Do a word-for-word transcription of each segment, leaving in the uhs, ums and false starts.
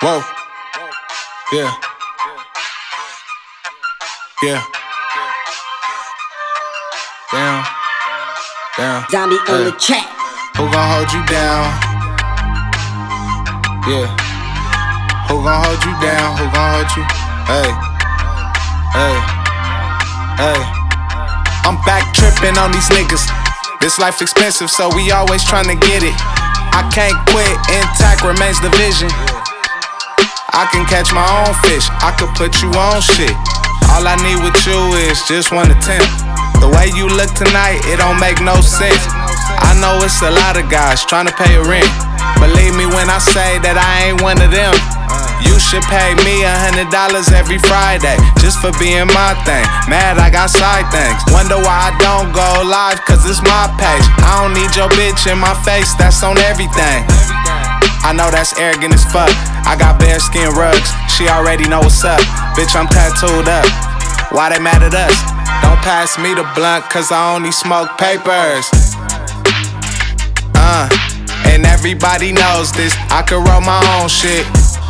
Whoa. Yeah. Yeah. Down. Down. Zombie on Hey. the track. Who gon' hold you down? Yeah. Who gon' hold you down? Who gon' hold you? Hey. Hey. Hey. I'm back trippin' on these niggas. This life expensive, so we always tryna get it. I can't quit, intact remains the vision. I can catch my own fish, I could put you on shit. All I need with you is just one attempt. The way you look tonight, it don't make no sense. I know it's a lot of guys tryna pay a rent. Believe me when I say that I ain't one of them. You should pay me a hundred dollars every Friday just for being my thing. Mad I got side things. Wonder why I don't go live, cause it's my page. I don't need your bitch in my face, that's on everything. I know that's arrogant as fuck. I got bare skin rugs, she already know what's up. Bitch, I'm tattooed up. Why they mad at us? Don't pass me the blunt, cause I only smoke papers. Uh, and everybody knows this. I could roll my own shit.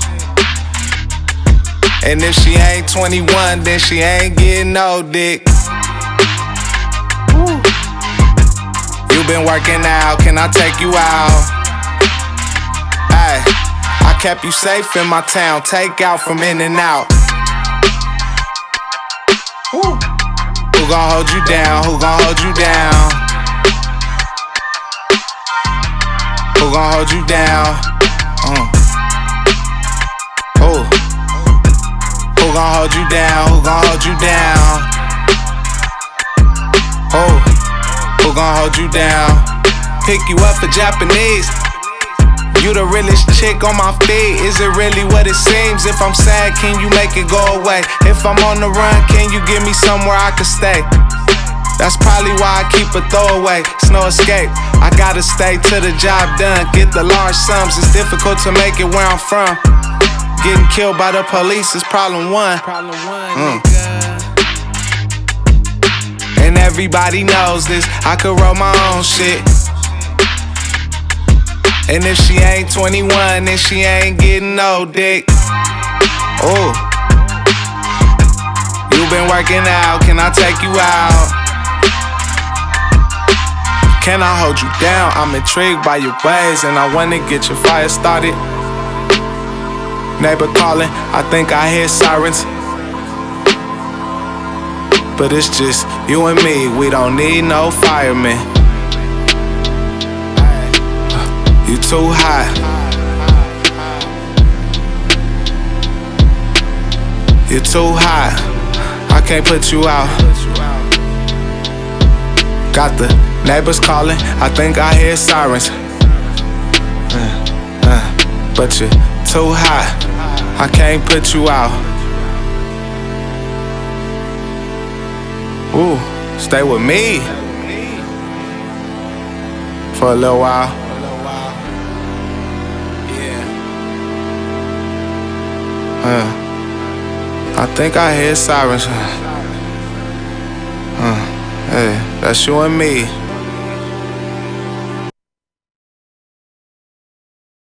And if she ain't twenty-one, then she ain't getting no dick. Woo. You been working out, can I take you out? Ay, I kept you safe in my town, take out from in and out. Woo. Who gon' hold you down? Who gon' hold you down? Who gon' hold you down? Uh. Who? Who gon' hold you down? Who gon' hold you down? Who? Who gon' hold you down? Pick you up for Japanese. You the realest chick on my feed. Is it really what it seems? If I'm sad, can you make it go away? If I'm on the run, can you give me somewhere I can stay? That's probably why I keep a throwaway. It's no escape. I gotta stay till the job done. Get the large sums. It's difficult to make it where I'm from. Getting killed by the police is problem one. Problem one, mm. And everybody knows this. I could roll my own shit. And if she ain't twenty-one, then she ain't getting no dick. Ooh. You been working out, can I take you out? Can I hold you down? I'm intrigued by your ways, and I wanna get your fire started. Neighbor calling, I think I hear sirens. But it's just you and me, we don't need no firemen. You too high. You too high. I can't put you out. Got the neighbors calling, I think I hear sirens. Uh, uh, but you too high. I can't put you out. Ooh, stay with me for a little while. Uh, I think I hear sirens. Uh, hey, that's you and me.